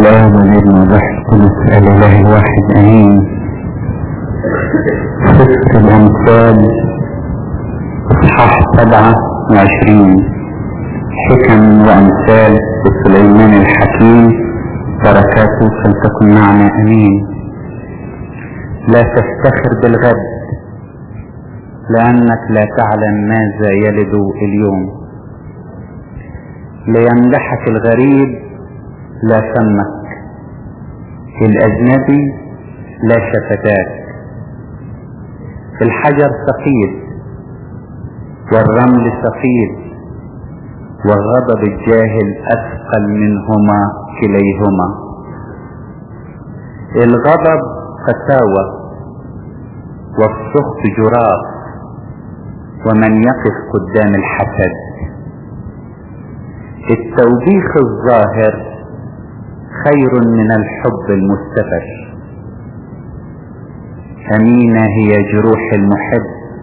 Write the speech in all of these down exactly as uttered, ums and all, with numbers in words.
الآب والابن والروح القدس الإله الواحد آمين. سفر الأمثال إصحاح سبعة وعشرين. حكم وأمثال سليمان الحكيم، بركاته فلتكن معنا آمين. لا تفتخر بالغد، لأنك لا تعلم ماذا يلد اليوم. ليمدحك الغريب لا فمك، الأجنبي لا شفتاك. الحجر ثقيل والرمل ثقيل، وغضب الجاهل أثقل منهما كليهما. الغضب قساوة والسخط جراف، ومن يقف قدام الحسد. التوبيخ الظاهر خير من الحب المستفر. أمينة هي جروح المحب،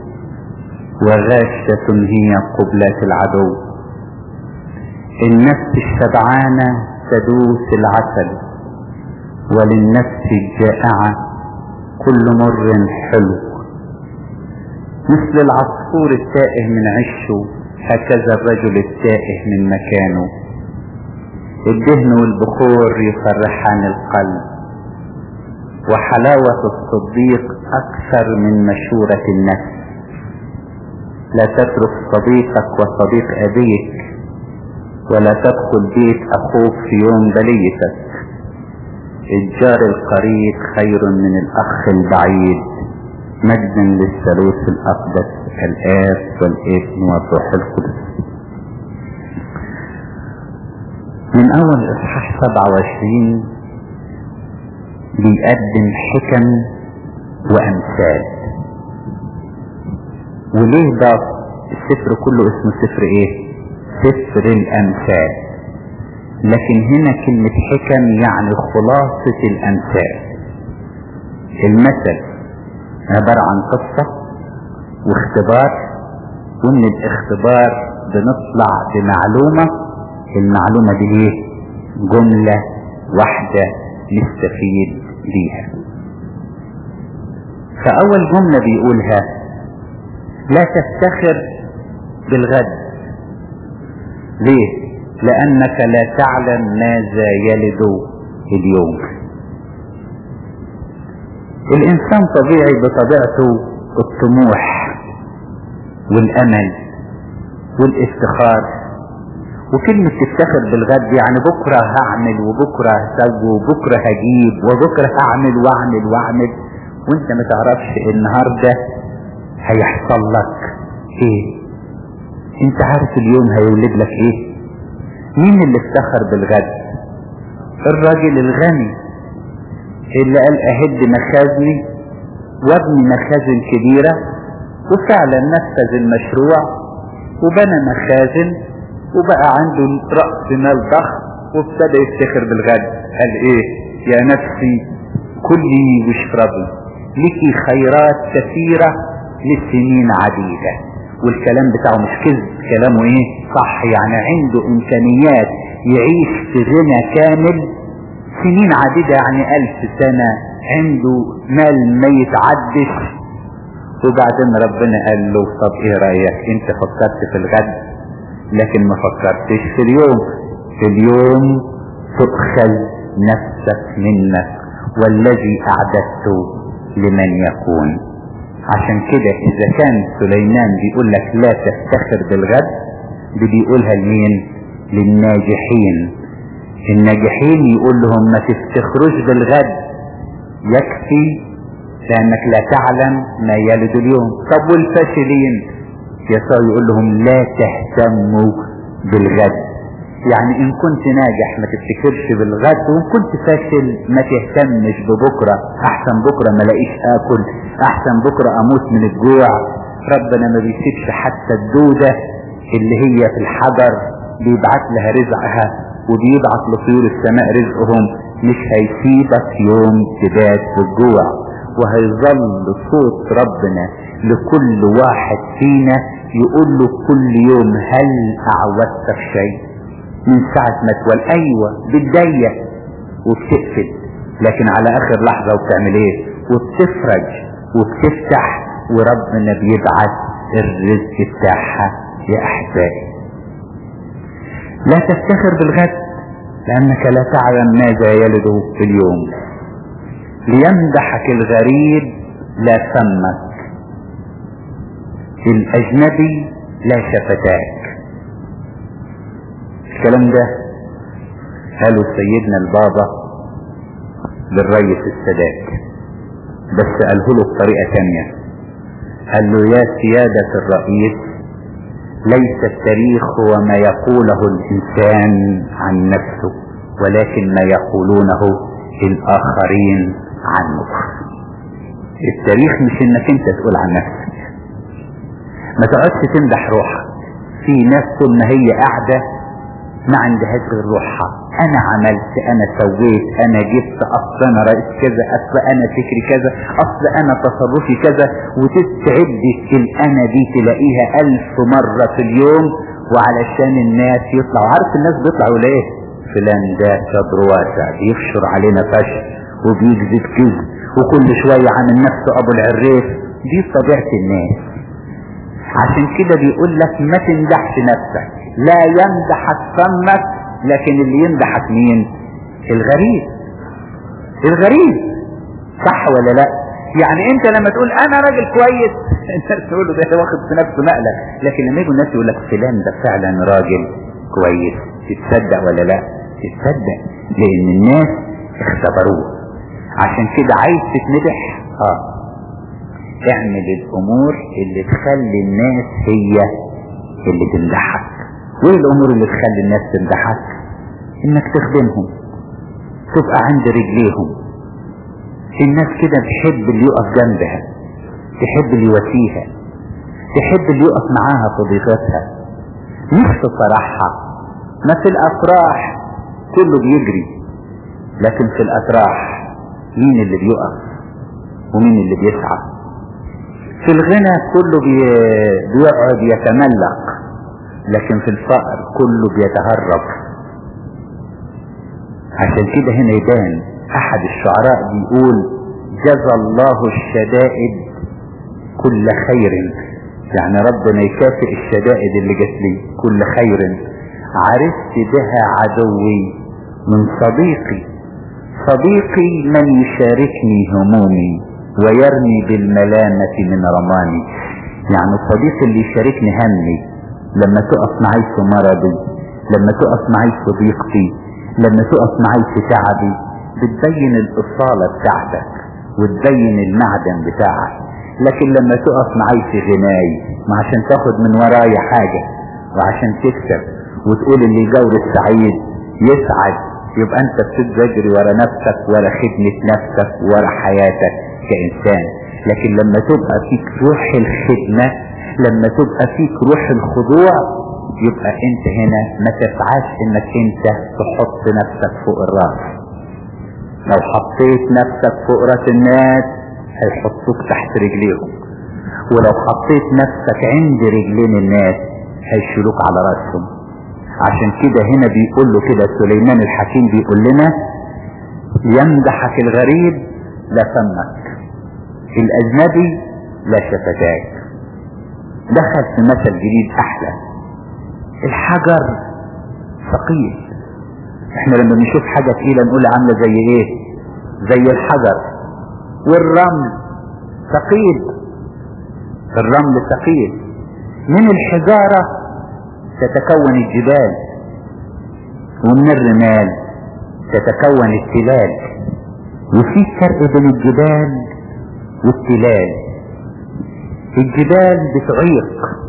وغاشة هي قبلات العدو. النفس الشبعانة تدوس العسل، وللنفس الجائعة كل مر حلو. مثل العصفور التائه من عشه، هكذا الرجل التائه من مكانه. الدهن والبخور يفرحان القلب، وحلاوة الصديق أكثر من مشورة النفس. لا تترك صديقك وصديق أبيك، ولا تدخل بيت أخوك في يوم بليتك. الجار القريب خير من الأخ البعيد. مجدا للثالوث الأقدس الآب والابن والروح القدس. من أول إصحاح سبعة وعشرين بيقدم حكم وأمثال. وليه ده السفر كله اسمه سفر ايه؟ سفر الأمثال. لكن هنا كلمة حكم يعني خلاصة الأمثال. المثل عبارة عن قصة واختبار، ومن الاختبار بنطلع بمعلومة. المعلومة دي ايه؟ جملة واحدة نستفيد بيها. فأول جملة بيقولها لا تفتخر بالغد. ليه؟ لأنك لا تعلم ماذا يلد اليوم. الإنسان طبيعي بطبيعته الطموح والأمل والافتخار. وكلمة تفتخر بالغد يعني بكرة هعمل وبكرة هسوي وبكرة هجيب وبكرة هعمل واعمل واعمل، وانت ما تعرفش النهاردة هيحصل لك ايه. انت عارف اليوم هيولد لك ايه. مين اللي افتخر بالغد؟ الراجل الغني اللي قال اهد مخازني وابني مخازن كبيرة، وفعلا نفذ المشروع وبنى مخازن وبقى عنده رأس مال ضخم، وابتدى يفتخر بالغد. قال ايه؟ يا نفسي كلي واشربي، لكي خيرات كثيرة لسنين عديدة. والكلام بتاعه مش كذب، كلامه ايه؟ صح. يعني عنده امكانيات يعيش في غنى كامل سنين عديدة، يعني الف سنة، عنده مال ما يتعدش. وبعدين ربنا قال له طب ايه رأيك؟ انت فكرت في الغد لكن ما فكرتش في اليوم. في اليوم تؤخذ نفسك منك، والذي اعددته لمن يكون. عشان كده اذا كان سليمان بيقول لك لا تفتخر بالغد، دي بيقولها لمين؟ للناجحين. الناجحين يقول لهم ما تفتخروش بالغد، يكفي لانك لا تعلم ما يلد اليوم. طب والفاشلين؟ يسوع يقول لهم لا تهتموا بالغد. يعني ان كنت ناجح ما تفتكرش بالغد، وان كنت فاشل ما تهتمش ببكرة. احسن بكرة ما لاقيش اكل، احسن بكرة اموت من الجوع. ربنا ما بيسيبش حتى الدودة اللي هي في الحجر، بيبعت لها رزقها وبيبعت لطيور السماء رزقهم. مش هيسيبك يوم تبات بالجوع، وهيظل صوت ربنا لكل واحد فينا يقول له كل يوم هل اعوزتك شيء؟ من ساعة ما تولد ايوه بتضيق وبتقفل، لكن على اخر لحظة وبتعمل ايه؟ وبتفرج وبتفتح، وربنا بيبعت الرزق بتاعها. يا احبائي لا تفتخر بالغد لانك لا تعلم ماذا يلد في اليوم. ليمدحك الغريب لا فمك، الاجنبي لا شفتاك. الكلام ده قالوا سيدنا البابا للرئيس السادات، بس قاله له بطريقة تانية. قال له يا سيادة الرئيس، ليس التاريخ هو ما يقوله الإنسان عن نفسه، ولكن ما يقولونه الآخرين عنه. التاريخ مش انك انت تقول عن نفسك، ما تقعدش تمدح روحك. في ناس طول ما هي قاعدة ما عندهاش غير روحها، انا عملت، انا سويت، انا جبت، اصل انا رئيس كذا، اصل انا فكري كذا، اصل انا تصرفي كذا، وتستعد الانا دي تلاقيها الف مرة في اليوم. وعلشان الناس يطلعوا، عارف الناس بيطلعوا ليه؟ فلان ده صدر واسع بيفشر علينا فشل وبيكذب كذب وكل شوية عامل نفسه ابو العريف. دي طبيعة الناس. عشان كده بيقول لك ما تمدحش نفسك، لا يمدحك فمك، لكن اللي يمدحك مين؟ الغريب. الغريب صح ولا لا؟ يعني انت لما تقول انا راجل كويس الناس تقول له ده واخد في نفسه نقله، لكن لما يجوا الناس يقول لك فلان ده فعلا راجل كويس، تتصدق ولا لا؟ تتصدق، لان الناس اختبروه. عشان كده عايز تتمدح، اه اعمل الامور اللي تخلي الناس هي اللي تمدحك. وايه الامور اللي تخلي الناس تمدحك؟ انك تخدمهم، تبقى عند رجليهم. الناس كده تحب اللي يقف جنبها، تحب اللي يواسيها، تحب اللي يقف معاها في ضيفتها. مش في فرحها، ما في الافراح كله بيجري، لكن في الافراح مين اللي بيقف ومين اللي بيسعى؟ في الغنى كله بي... بيقعد يتملق، لكن في الفقر كله بيتهرب. عشان كده هنا يبان احد الشعراء بيقول جزى الله الشدائد كل خير، يعني ربنا يكافئ الشدائد اللي جت لي كل خير. عرفت بها عدوي من صديقي، صديقي من يشاركني همومي ويرمي بالملامة من رماني. يعني الصديق اللي يشاركني همي، لما تقف معي في مرضي، لما تقف معي في ضيقتي، لما تقف معي في تعبي، بتبين الإصالة بتاعتك وتبين المعدن بتاعك. لكن لما تقف معي في غناي، ما عشان تاخد من ورايا حاجة وعشان تكسب وتقول اللي يجور السعيد يسعد، يبقى انت بتتجري ورا نفسك، ورا خدمة نفسك، ورا حياتك كإنسان. لكن لما تبقى فيك روح الخدمة، لما تبقى فيك روح الخضوع، يبقى انت هنا ما تسعاش انك انت تحط نفسك فوق الراس. لو حطيت نفسك فوق راس الناس هيحطوك تحت رجليهم، ولو حطيت نفسك عند رجلين الناس هيشيلوك على راسهم. عشان كده هنا بيقول له كده سليمان الحكيم بيقول لنا يمدحك الغريب لا فمك، الاجنبي لا شفتاك. دخل في مثل جديد احلى، الحجر ثقيل. احنا لما بنشوف حاجة تقيلة نقول عاملة زي ايه؟ زي الحجر. والرمل ثقيل، الرمل ثقيل. من الحجارة تتكون الجبال، ومن الرمال تتكون التلال. وفي فرق بين الجبال والتلال. الجبال بتعيق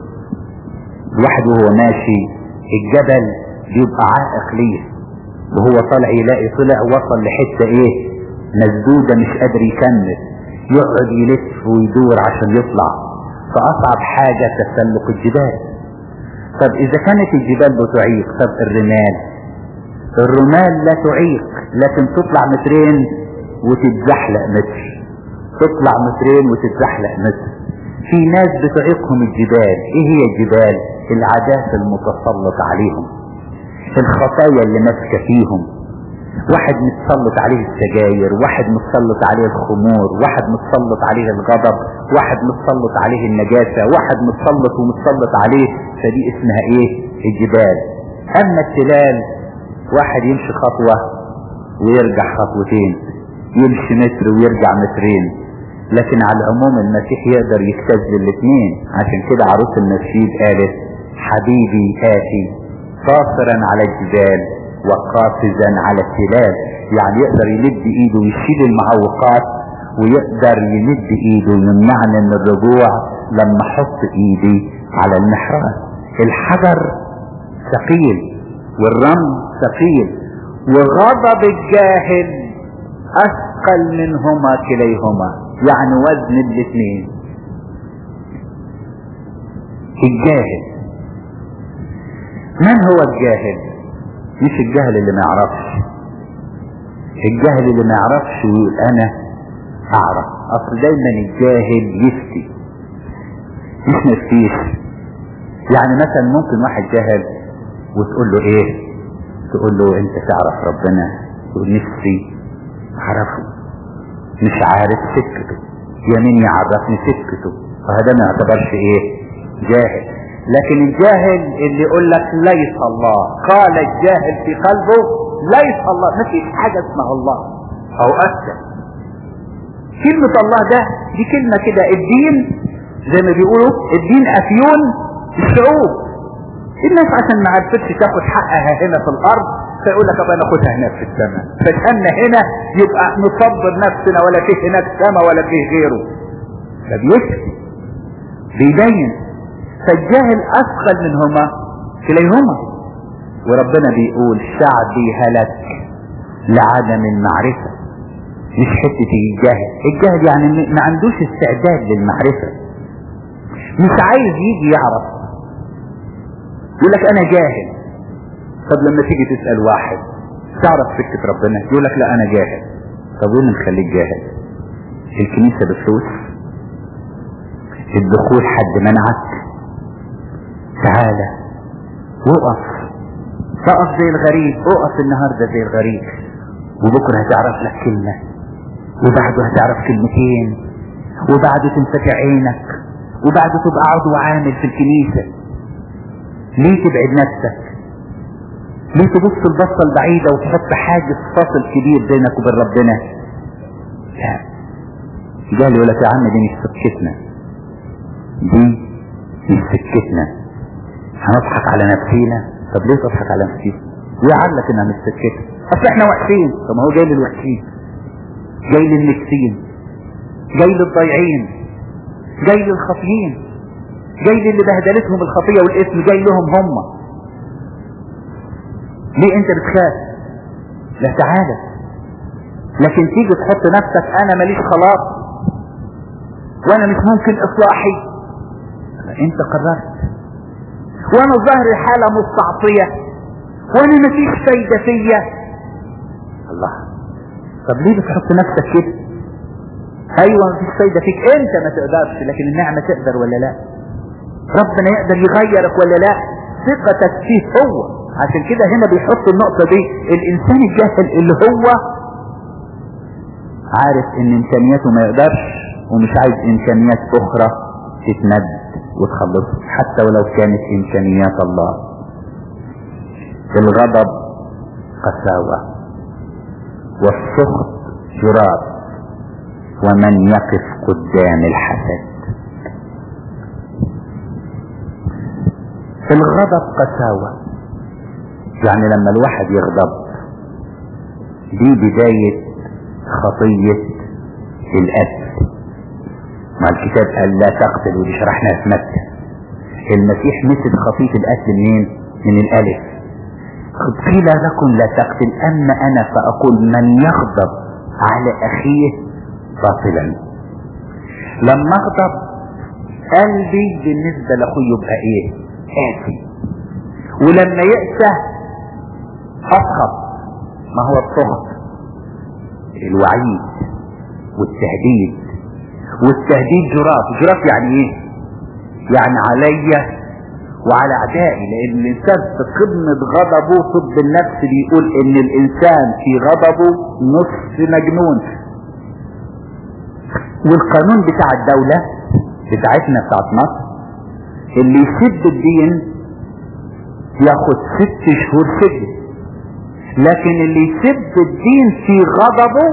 الواحد وهو ماشي، الجبل بيبقى عائق ليه، وهو طالع يلاقي طلع وصل لحته ايه؟ مسدوده مش قادر يكمل، يقعد يلف ويدور عشان يطلع. فاصعب حاجه تسلق الجبال. طب اذا كانت الجبال بتعيق، طب الرمال الرمال لا تعيق، لكن تطلع مترين وتتزحلق متر، تطلع مترين وتتزحلق متر. في ناس بتعيقهم الجبال. ايه هي الجبال؟ العادات المتسلط عليهم، الخطايا اللي ماسكه فيهم، واحد متسلط عليه السجاير، واحد متسلط عليه الخمور، واحد متسلط عليه الغضب، واحد متسلط عليه النجاسة، واحد متسلط ومتسلط عليه، فدي اسمها ايه؟ الجبال. اما التلال واحد يمشي خطوة ويرجع خطوتين، يمشي متر ويرجع مترين، لكن على العموم المسيح يقدر يجتاز الاثنين. عشان كده عروس النشيد قالت حبيبي آتي قاصرا على الجبال وقافزا على التلال، يعني يقدر يمد ايده ويشيل المعوقات، ويقدر يمد ايده ويمنعني من الرجوع لما احط ايدي على المحراب. الحجر ثقيل والرمل ثقيل، وغضب الجاهل اثقل منهما كليهما، يعني وزن الاثنين. الجاهل، من هو الجاهل؟ مش الجهل اللي ما يعرفش، الجهل اللي ما يعرفش ويقول انا اعرف. اصل دايما الجاهل يفتي مش مفتيش. يعني مثلا ممكن واحد جاهل وتقول له ايه، تقول له انت تعرف ربنا، تقول نفسي اعرفه، مش عارف سكته، يمين يعرفني سكته، وهذا ما يعتبرش ايه؟ جاهل. لكن الجاهل اللي يقول لك ليس الله، قال الجاهل في قلبه ليس الله، ما فيش حاجة اسمها الله او اكثر. كلمة الله ده دي كلمة كده، الدين زي ما بيقولوا الدين افيون الشعوب. الناس عشان ما عرفتش تاخد حقها هنا في الارض فيقول لك ابقى ناخدها هناك في السماء، فشأننا هنا يبقى نصبر نفسنا، ولا فيه هناك سماء ولا فيه غيره. ده بيشفي بيبين. فالجاهل اثقل منهما كليهما. وربنا بيقول شعبي هلك لعدم المعرفة. مش حتة الجاهل، الجاهل يعني ما عندوش استعداد للمعرفة، مش عايز يجي يعرف، يقول لك انا جاهل. طب لما تيجي تسأل واحد تعرف سكة ربنا، يقول لك لا انا جاهل. طب وين نخليك جاهل؟ الكنيسة بفلوس؟ الدخول حد منعك؟ تعالى وقف، اقف زي الغريب، اقف النهاردة زي الغريب، وبكرة هتعرف لك كلمة، وبعده هتعرف كلمتين، وبعده تنفتح عينك، وبعده تبقى عضو عامل في الكنيسة. ليه تبعد نفسك؟ ليه تبص البصة البعيدة وتحط حاجز فاصل كبير بينك وبين ربنا؟ لا، قال يقول لك يا عم دي مش سكتنا، دي مش سكتنا، هنضحك على نفسينا. طب ليه تضحك على نفسينا؟ ويعلك انها مش سكتنا، اصل احنا وحشين. طب ما هو جاي للوحشين، جاي للنكسين، جاي للضيعين، جاي للخاطئين، جاي للي بهدلتهم الخطية والاسم، جاي لهم هم. ليه انت بتخاف؟ لا تعالى. لكن تيجي تحط نفسك انا ماليش خلاص وانا مش ممكن اصلاحي، انت قررت، وانا ظهر حالة مستعطية، وانا مفيش فايدة فيا. الله، طب ليه بتحط نفسك كده؟ ايوه مفيش فايدة فيك، انت ما تقدرش، لكن النعمة تقدر ولا لا؟ ربنا يقدر يغيرك ولا لا؟ ثقتك فيه هو. عشان كده هنا بيحط النقطة دي، الانسان الجاهل اللي هو عارف ان امكانياته ما يقدرش، ومش عايز امكانيات اخرى تتمد وتخلص حتى ولو كانت امكانيات الله. الغضب قساوة، والسخط جراب، ومن يقف قدام الحسد. الغضب قساوة، يعني لما الواحد يغضب دي بداية خطية القتل. ما الكتاب قال لا تقتل، ودي شرحناها في متى. المسيح مثل خطية القتل منين؟ من الالف. قيل لكم لا تقتل، اما انا فاقول من يغضب على اخيه باطلا. لما اغضب قلبي بالنسبة لاخوي يبقى ايه؟ قاسي. ولما يأسى اسخط. ما هو السخط؟ الوعيد والتهديد. والتهديد جراف. جراف يعني ايه؟ يعني عليا وعلى اعدائي، لان الانسان في قمة غضبه. طب النفس بيقول ان الانسان في غضبه نصف مجنون. والقانون بتاع الدولة بتاعتنا بتاعت مصر، اللي يسب الدين ياخد ست شهور سجن، لكن اللي يسب الدين في غضبه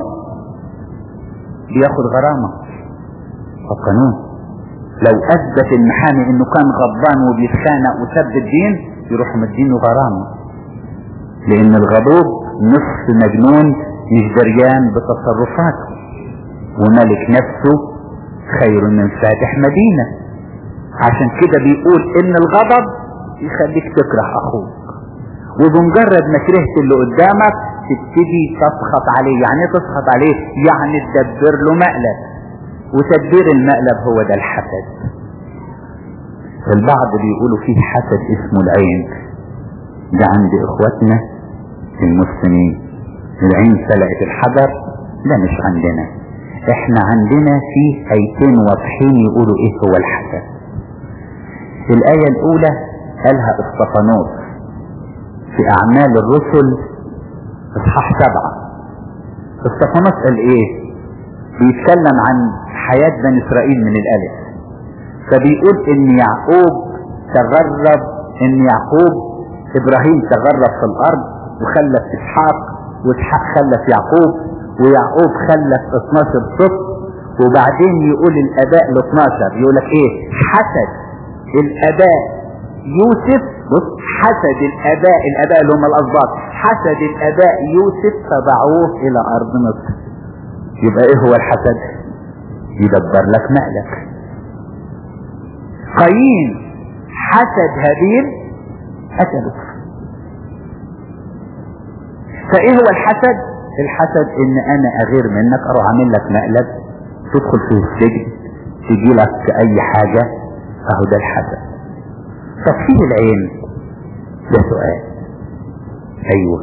بياخد غرامة. القانون لو اثبت المحامي انه كان غضبان وبيتخانق وسب الدين يروح مدينه غرامة، لان الغضوب نصف مجنون مش دريان بتصرفاته، وملك نفسه خير من فاتح مدينة. عشان كده بيقول ان الغضب يخليك تكره اخوك، وبمجرد ما كرهت اللي قدامك تبتدي تسخط عليه. يعني ايه تسخط عليه؟ يعني تدبر له مقلب، وتدبير المقلب هو ده الحسد. البعض بيقولوا فيه حسد اسمه العين، ده عند اخواتنا المسلمين. العين سلقت الحجر، ده مش عندنا. احنا عندنا فيه ايتين واضحين يقولوا ايه هو الحسد. الآية الاولى قالها اسطفانوس في اعمال الرسل اصحاح سبعة. اسطفانوس قال ايه؟ بيتكلم عن حياة بني اسرائيل من الالف، فبيقول ان يعقوب تغرب، ان يعقوب ابراهيم تغرب في الارض وخلف اسحاق، واسحاق خلف يعقوب، ويعقوب خلف اتناشر طفل. وبعدين يقول الاباء ال اتناشر يقول لك ايه؟ حسد الاباء يوسف. بص، حسد الاباء، الاباء اللي هم الاسباط، حسد الاباء يوسف فباعوه الى ارض مصر. يبقى ايه هو الحسد؟ يدبر لك مقلك. قايين حسد هابيل قتله. فايه هو الحسد؟ الحسد ان انا اغير منك، اروح اعمل لك مقلب، تدخل في السجن، تجي لك اي حاجة، اهو ده الحسد. طب فيه العين، ده سؤال. ايوه،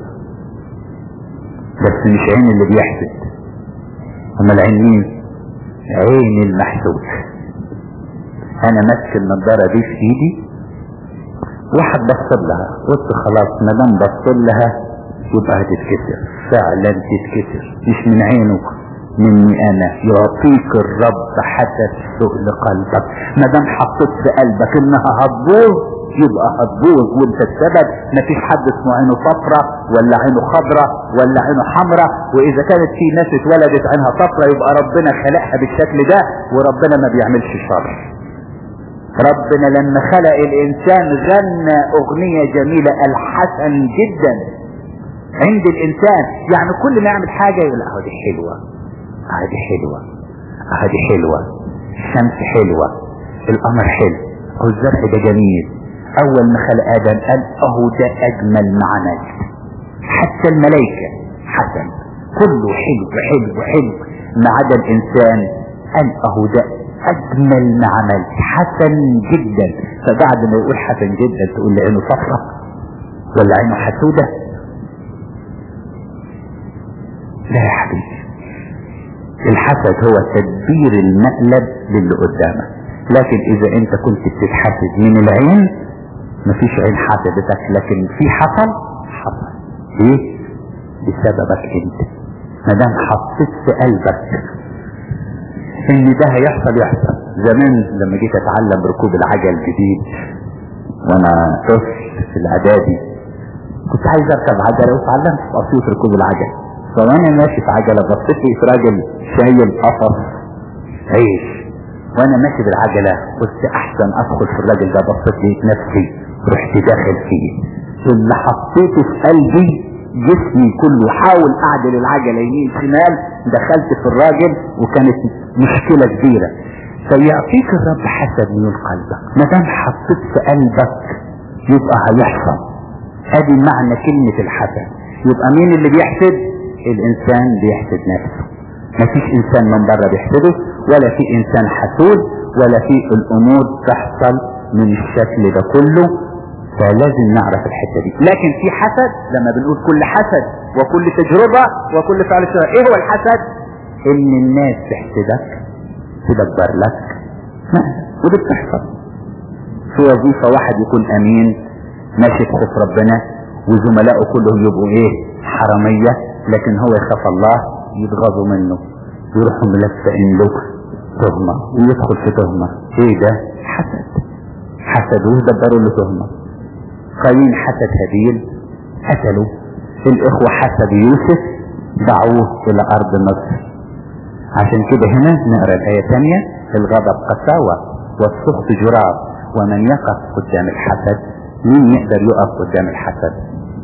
بس مش عين اللي بيحسد، اما العين مين؟ عين المحسود. انا ماسك النضارة دي في ايدي، واحد بصل لها، قلت خلاص ما دام بصل لها يبقى هتتكسر. فعلا تتكسر، مش من عينه، مني انا. يعطيك الرب حسب سؤل قلبك. ما دام حطيت في قلبك انها هتبوظ يبقى هتبوظ، وانت السبب. مفيش حد اسمه عينه صفرة ولا عينه خضرة ولا عينه حمراء. واذا كانت في ناس اتولدت عينها صفرة يبقى ربنا خلقها بالشكل ده، وربنا ما بيعملش شر. ربنا لما خلق الانسان غنى اغنية جميلة الحسن جدا عند الانسان. يعني كل ما يعمل حاجة يقول اه دي حلوة، اه دي حلوة، اه دي حلوة، الشمس حلوة، القمر حلو، او الزرع ده جميل. اول ما خلق ادم قال اهو ده اجمل ما عمل. حتى الملائكة حسن، كله حلو حلو حلو ما عدا الانسان. قال اهو ده اجمل ما عمل، حسن جدا. فبعد ما يقول حسن جدا تقول لي عينه صفرة ولا عينه حسودة؟ لا يا حبيبي، الحسد هو تدبير المقلب للي قدامك. لكن اذا انت كنت بتتحسد من العين مفيش عين حسدتك، لكن في حصل حصل ايه؟ بسببك انت. ما دام حطيت في قلبك ان ده هيحصل يحصل. زمان لما جيت اتعلم ركوب العجل جديد وانا طفل في الاعدادي، كنت عايز اركب عجله وتعلمت في اسيوط ركوب العجل. فوانا ماشي في عجله بصيت لي في راجل شايل قفص عيش وانا ماشي بالعجله، قلت احسن ادخل في الراجل ده. بصيت لقيت نفسي رحت داخل فيه. اللي حطيته في قلبي جسمي كله حاول اعدل العجله يمين شمال، دخلت في الراجل وكانت مشكله كبيره. فيعطيك الرب حسب من قلبك. ما دام حطيت في قلبك يبقى هيحصل. ادي معنى كلمه الحسد. يبقى مين اللي بيحسد؟ الانسان بيحسد نفسه. مفيش انسان من بره بيحسده، ولا في انسان حسود، ولا في الامور تحصل من الشكل ده كله. فلازم نعرف الحته دي. لكن في حسد لما بنقول كل حسد وكل تجربه وكل فعل شر. ايه هو الحسد؟ ان الناس تحسدك تدبر لك، وده بتحصل. في وظيفة واحد يكون امين ماشي بخوف ربنا وزملائه كلهم يبقوا ايه حرامية، لكن هو يخاف الله يتغاظوا منه ويروحوا ملفقين له تهمة ويدخل في تهمة. ايه ده؟ حسد. حسدوه دبروا له تهمة. قايين حسد هابيل قتلوا. الاخوة حسد يوسف دعوه الى ارض مصر. عشان كده هنا نقرأ الآية الثانية: الغضب قساوة والسخط جراب، ومن يقف قدام الحسد، مين يقدر يقف قدام الحسد؟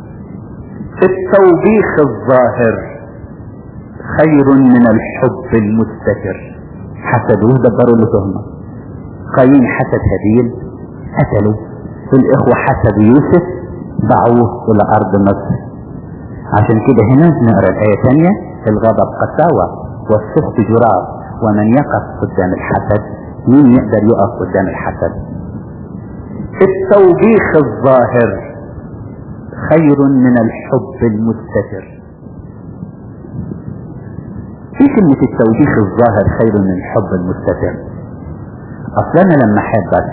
التوبيخ الظاهر خير من الحب المستتر. حسدوه دبروا له تهمة. قايين حسد هابيل قتلوا. الاخوة حسد يوسف دعوه الى ارض مصر. عشان كده هنا نقرأ الآية الثانية: الغضب قساوة والسخط جراب، ومن يقف قدام الحسد، مين يقدر يقف قدام الحسد؟ التوبيخ الظاهر خير من الحب المستتر. في كلمة التوبيخ الظاهر خير من الحب المستتر. اصلا انا لما احبك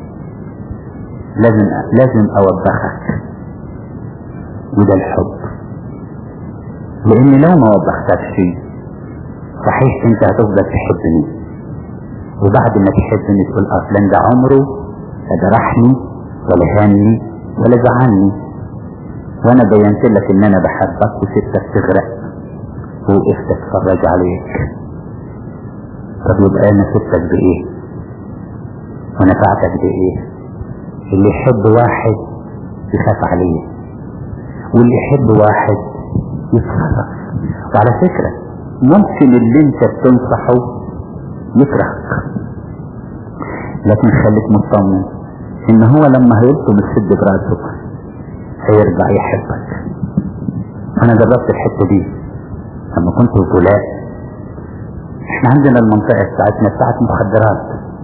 لازم لازم اوبخك، وده الحب. لان لو ما وبختكش صحيح انت هتفضل تحبني، وبعد ما تحبني تقول اصلا ده عمره لا جرحني ولا هاني ولا زعلني، وانا بينت لك ان انا بحبك وسبتك تغرق ووقفت اتفرج عليك. طب يبقى انا سبتك بايه ونفعتك بايه؟ اللي يحب واحد يخاف عليه، واللي يحب واحد يتصرف. وعلى فكرة ممكن اللي انت بتنصحه يكرهك، لكن خليك مطمن ان هو لما هيلطم السد براسه هيرجع يحبك. انا جربت الحتة دي لما كنت في بولاق. احنا عندنا المنطقة بتاعتنا بتاعت مخدرات،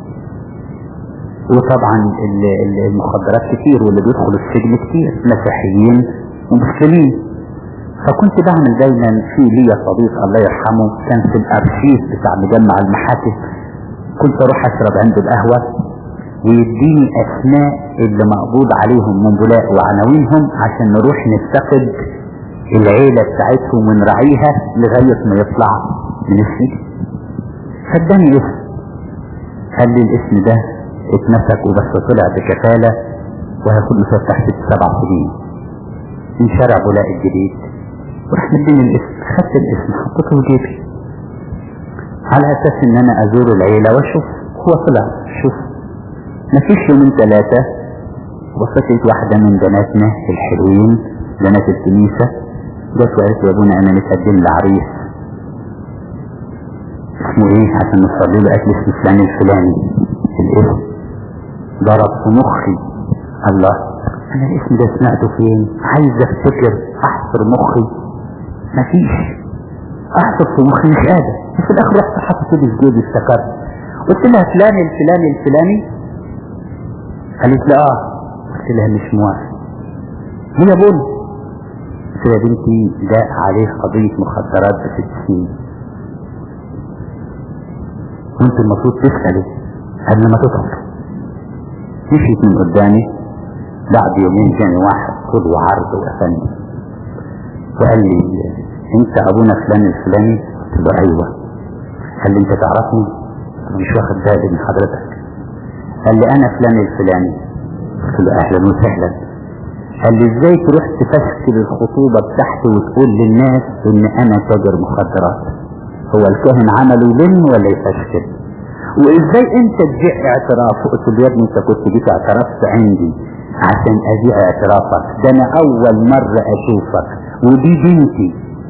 وطبعا المخدرات كتير واللي بيدخلوا السجن كتير مسيحيين ومسلمين. فكنت بعمل دايما في ليا صديق الله يرحمه كان في الارشيف بتاع مجمع المحاكم، كنت اروح اشرب عنده القهوة ويديني اسماء اللي مقبوض عليهم من بولاق وعناوينهم عشان نروح نفتقد العيلة بتاعتهم ونراعيها لغاية ما يطلع من السجن. فاداني اسم، قال لي الاسم ده اتمسك وبس طلع بكفالة وهياخد له تحت سبع سنين من شارع بولاق الجديد. ورحت مديني الاسم، خدت الاسم حطيته في جيبي على اساس ان انا ازور العيلة واشوف. هو طلع شوف مفيش يومين ثلاثة وصلت واحدة من بناتنا الحلوين بنات الكنيسة جت وقالت يا ابونا انا متقدم لعريس اسمه ايه عشان نصلي له، قالت لي اسم فلان الفلاني. الاسم ضرب في مخي. الله، انا الاسم ده سمعته فين؟ عايز افتكر احفر مخي، مفيش احفر في مخي مش قادر. في الاخر رحت حطيت في جيبي افتكرت، قلت لها فلان الفلاني الفلاني. قالت لي اه. قلت لها مش موافق. هي بقول قلت يا بنتي ده عليه قضية مخدرات بست سنين وانت المفروض تسألي قبل ما تدخل. مشيت من قدامي. بعد يومين جاني واحد خد وعرض وافندي وقال لي انت ابونا فلان الفلاني؟ قلت له ايوه. قال لي انت تعرفني؟ انا مش واخد بالي من حضرتك. قال لي انا فلان الفلاني. قلت له اهلا وسهلا. قال لي ازاي تروح تفشكل الخطوبة بتاعتي وتقول للناس ان انا تاجر مخدرات؟ هو الكاهن عمله يلم ولا يفشكل؟ وازاي انت تبيع اعتراف؟ قلت له يا ابني انت كنت جيت اعترفت عندي عشان ابيع اعترافك، ده انا اول مرة اشوفك ودي بنتي،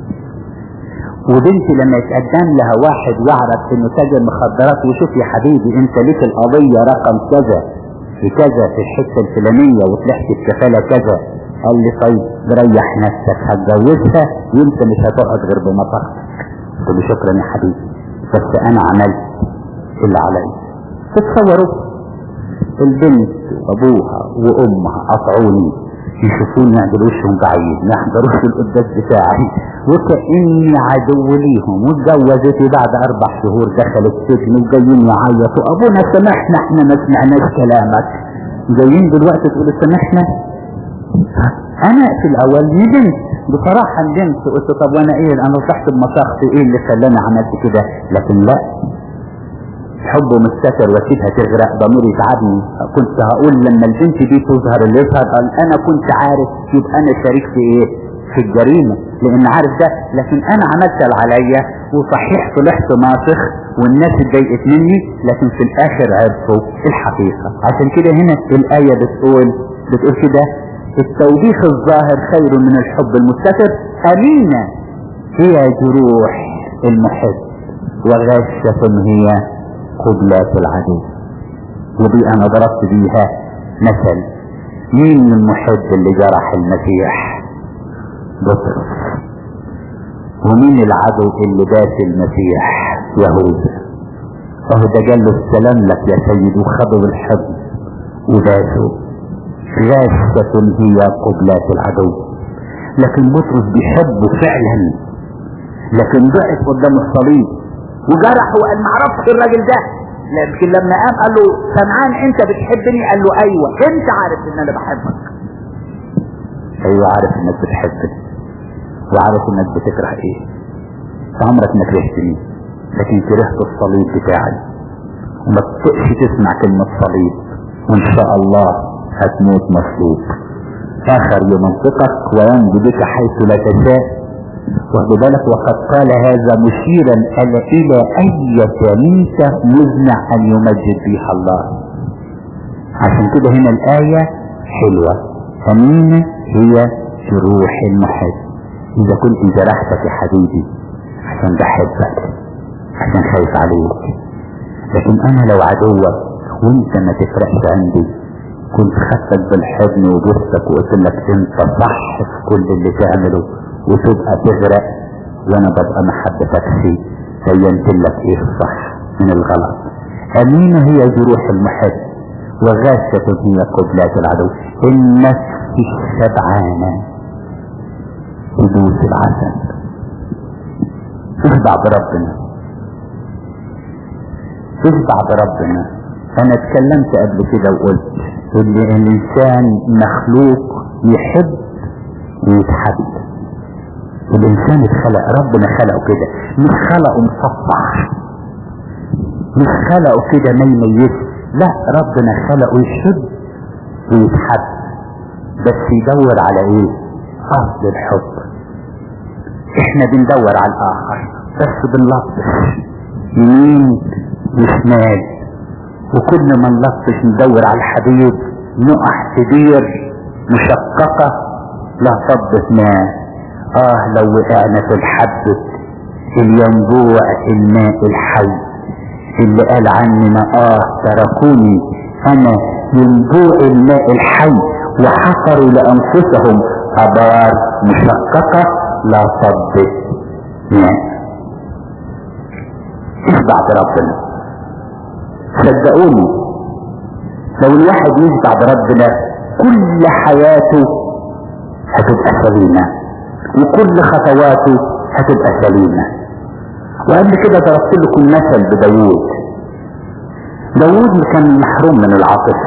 وبنتي لما يتقدم لها واحد يعرف انه تاجر مخدرات وشوف يا حبيبي انت ليك القضية رقم كذا في كذا في الحته الفلانيه وطلعت بكفاله كذا. قال لي طيب ريح نفسك هتجوزها وانت مش هتقعد غير بمطرتك. قلت له شكرا يا حبيبي بس انا عملت اللي عليا. تتصوروا البنت وابوها وامها قطعوني يشوفوني يعدل وشهم بعيد ما يحضروش القداس بتاعي وكأني عدو ليهم. واتجوزتي بعد اربع شهور دخلت السجن وجايين يعيطوا ابونا سامحنا احنا ما سمعناش كلامك. جايين دلوقتي تقولوا سامحنا. انا في الاول ندمت بصراحة، ندمت قلت طب وانا ايه، انا رحت بمساختي ايه اللي خلاني عملت كده؟ لكن لا، حب مستتر واسيبها تغرق، ضميري يتعبني. كنت هقول لما البنت دي تظهر اللي يظهر، قال انا كنت عارف يبقى انا شارك في ايه، في الجريمة، لان عارف ده. لكن انا عملت اللي عليا وصحيح طلعت ناصح والناس اتضايقت مني، لكن في الاخر عرفوا الحقيقة. عشان كده هنا الاية بتقول بتقول كده: التوبيخ الظاهر خير من الحب المستتر، امينة هي جروح المحب وغشة هي قبلات العدو. ودي انا ضربت بيها مثل. مين المحب اللي جرح المسيح؟ بطرس. ومين العدو اللي داس المسيح؟ يهوذا. اهو ده قال له السلام لك يا سيد، وخذوا بالحب وداسوا. غاشة هي قبلات العدو. لكن بطرس بيحبه فعلا، لكن ضعف قدام الصليب وجرحه وقال معرفش الراجل ده. لكن لما قام قال له سمعان انت بتحبني؟ قال له ايوه. انت عارف ان انا بحبك. ايوه عارف انك بتحبني وعارف انك بتكره ايه. عمرك ما كرهتني، لكن كرهت الصليب بتاعي، وما تطقش تسمع كلمة صليب، وان شاء الله هتموت مصلوب. اخر يمنطقك ويمضي بك حيث لا تشاء. واخد بالك؟ وقد قال هذا مشيرا الى اي كنيسة يزنع ان يمجد بها الله. عشان كده هنا الاية حلوة: امينة هي جروح المحب. اذا كنت جرحتك يا حبيبي عشان بحبك، عشان خايف عليك، لكن انا لو عدوك وانت ما تفرقش عندي، كنت خدتك بالحضن وبوستك وقلت لك انت صح في كل اللي تعمله، وتبقى تغرق وانا ببقى محبتك فيه. بينت لك ايه الصح من الغلط. امينة هي جروح المحب وغاشة هي قبلات العدو. النفس الشبعانة تدوس العسل. اشبع بربنا، اشبع بربنا. انا اتكلمت قبل كده وقلت ان الانسان مخلوق يحب ويتحب. الانسان اتخلق، ربنا خلقه كده، مش خلقه مصفح، مش خلقه كده ما يميز، لا، ربنا خلقه يحب ويتحب، بس يدور على ايه؟ اصل الحب. احنا بندور على الاخر بس بنلطش يمين وشمال، وكل ما نلطش ندور على الحبيب نقع في بير مشققة لا صبت ماء. اه لو وقعنا في الحبة الينبوع الماء الحي اللي قال عننا اه تركوني انا ينبوع الماء الحي وحفروا لانفسهم ابار مشققة لا صبت ماء. اشبع بربنا. صدقوني لو الواحد يشبع بربنا كل حياته هتبقى سليمة وكل خطواته هتبقى سليمة. وقبل كده ضربت لكم مثل بداوود. داوود كان محروم من العاطفة.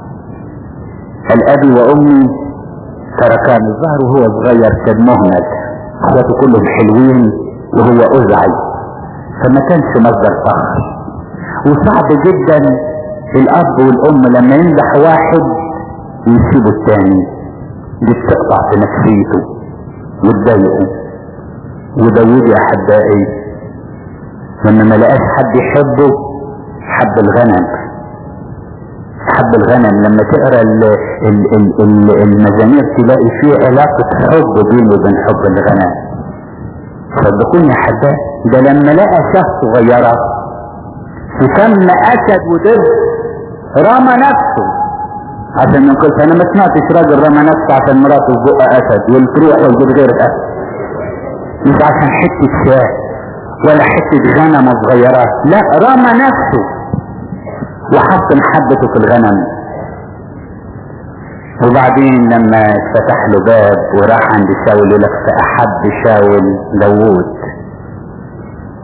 الابي وامي تركان الظهر وهو صغير كان مهمل، اخواته كلهم حلوين وهو ازعج، فما كانش مصدر فخر. وصعب جدا الاب والام لما يمدح واحد يسيبوا الثاني، دي بتقطع في نفسيته وتضايقه. وداوود يا احبائي لما ما لقاش حد يحبه حب الغنم. حب الغنم. لما تقرا ال ال ال ال المزامير تلاقي فيه علاقة حب بينه وبين حب الغنم. صدقوني يا احبائي ده لما لقى شخص صغيرة وكم اسد ودب رمى نفسه. عشان من قلت انا ما سمعتش راجل رمى نفسه عشان مراته في بقى اسد والتروح ويجيب غير اسد، مش عشان حته شاه ولا حته غنمه صغيره، لا، رمى نفسه وحط محبته في الغنم. وبعدين لما اتفتح له باب وراح عند شاول يقول لك فاحب شاول داوود،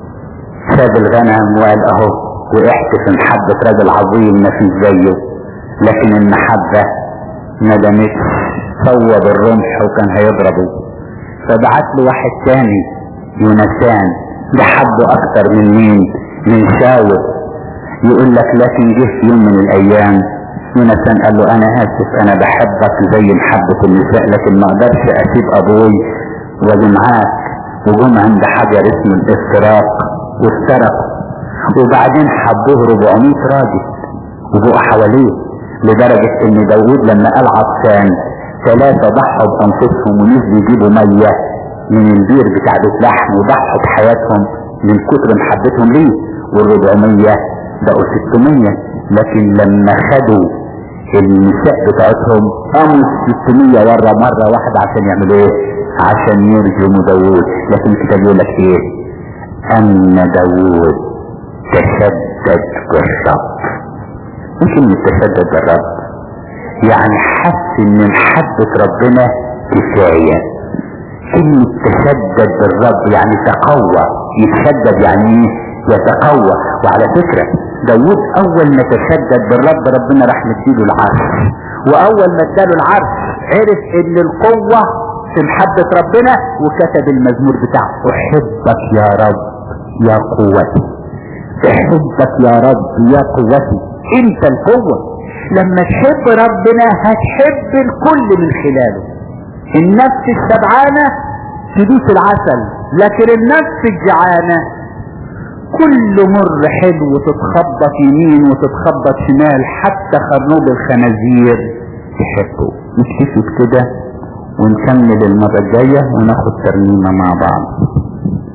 ساب الغنم وقال اهو وقعت في محبة راجل عظيم ما فيش زيه. لكن المحبة ما دامتش صوب الرمح وكان هيضربه، فبعت له واحد تاني يونسان، ده حبه اكتر من مين؟ من شاول. يقول لك لكن جه في يوم من الايام يونسان قال له انا اسف، انا بحبك زي محبة النساء، لكن ما اقدرش اسيب ابوي واجي معاك. وجم عند حجر اسمه الافتراق وافترقوا، وبعدين حبوه أربعمائة راجل وبقوا حواليه، لدرجة ان داوود لما قال عطشان ثلاثة ضحوا بانفسهم ونزلوا يجيبوا مية من البير بتاع بيت لحم، وضحوا بحياتهم من كتر محبتهم ليه، والربعمية بقوا ستمية. لكن لما خدوا النساء بتاعتهم قاموا الستمية ورا مرة واحدة عشان يعملوا ايه؟ عشان يرجموا داوود. لكن الكتاب يقول لك ايه؟ ان داوود تشدد بالرب. ممكن يتشدد بالرب يعني حس ان محبة ربنا كفاية. كلمة تشدد بالرب يعني تقوى. يتشدد يعني ايه؟ يتقوى. وعلى فكرة داوود اول ما تشدد بالرب ربنا راح مديله العرش، واول ما اداله العرش عرف ان القوة في محبة ربنا، وكتب المزمور بتاعه احبك يا رب يا قوتي، احبك يا رب يا قوتي، انت القوة. لما تحب ربنا هتحب الكل من خلاله. النفس الشبعانة تدوس العسل، لكن النفس الجعانة كل مر حلو تتخبط يمين وتتخبط شمال، حتى خرنوب الخنازير تحبه. نكتفي كده ونكمل المرة الجاية وناخد ترنيمة مع بعض.